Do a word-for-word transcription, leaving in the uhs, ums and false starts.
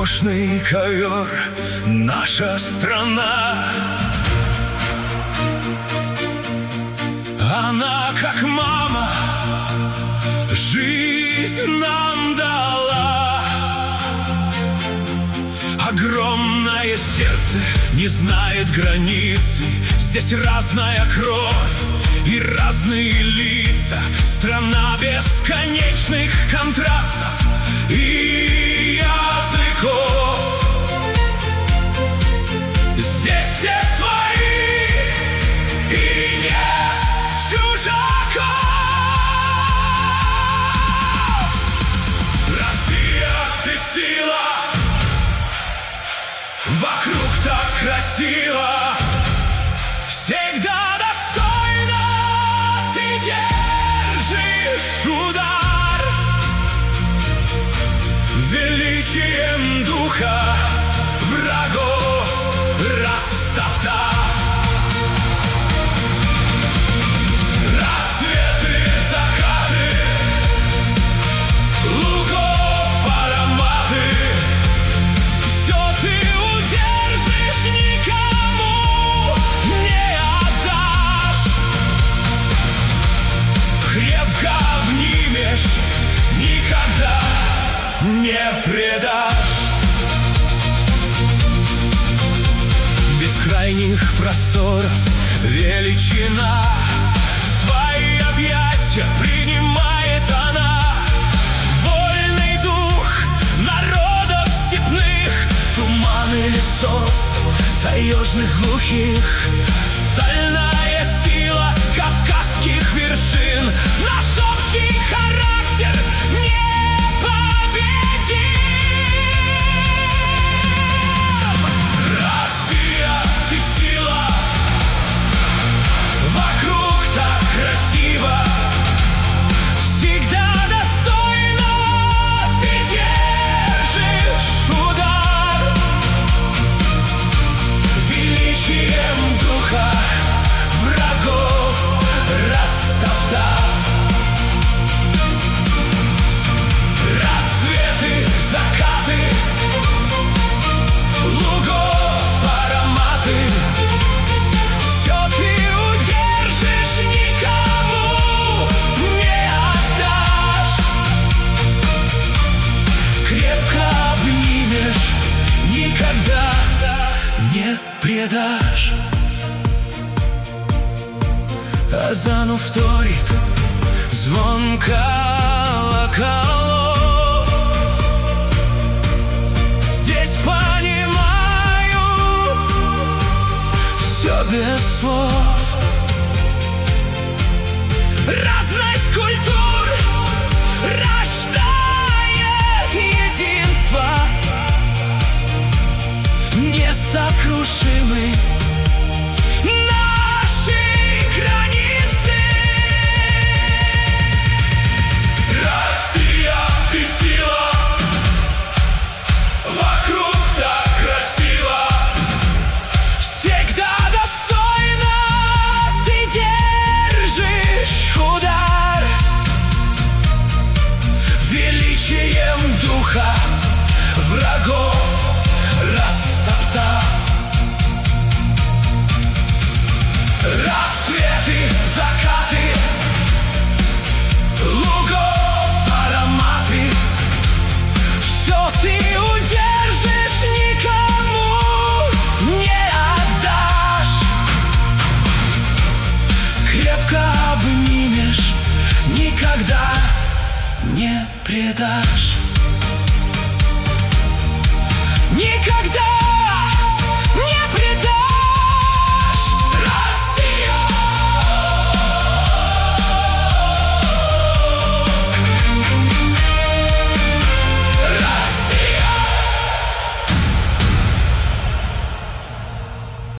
Роскошный ковер, наша страна. Она, как мама, жизнь нам дала. Огромное сердце не знает границы. Здесь разная кровь и разные лица. Страна бесконечных контрастов и языков. Здесь все свои и нет чужаков. Россия, ты сила, вокруг так красиво, всегда достойно ты держишь удар. Величием духа врагов растоптав. Рассветы, закаты, лугов ароматы, все ты удержишь, никому не отдашь. Крепко обнимешь, никогда не предашь. Бескрайних просторов величина, свои объятия принимает она. Вольный дух народов степных, туманы лесов таежных глухих, стальная сила кавказских вершин. Наш общий характер непобедим. Россия, ты сила, вокруг так красиво, всегда достойно ты держишь удар. Величием духа врагов растоптав. Рассветы, закаты, лугов ароматы, все ты удержишь, никому не отдашь. Крепко обнимешь, никогда не предашь. Азану вторит звон колоколов. Здесь понимают все без слов. Разность культур рождает единство. Несокрушимы наши границы. Россия, ты сила, вокруг так красиво, всегда достойно ты держишь удар. Величием духа врагов растоптав. Рассветы, закаты, лугов ароматы, все ты удержишь, никому не отдашь. Крепко обнимешь, никогда не предашь. Никогда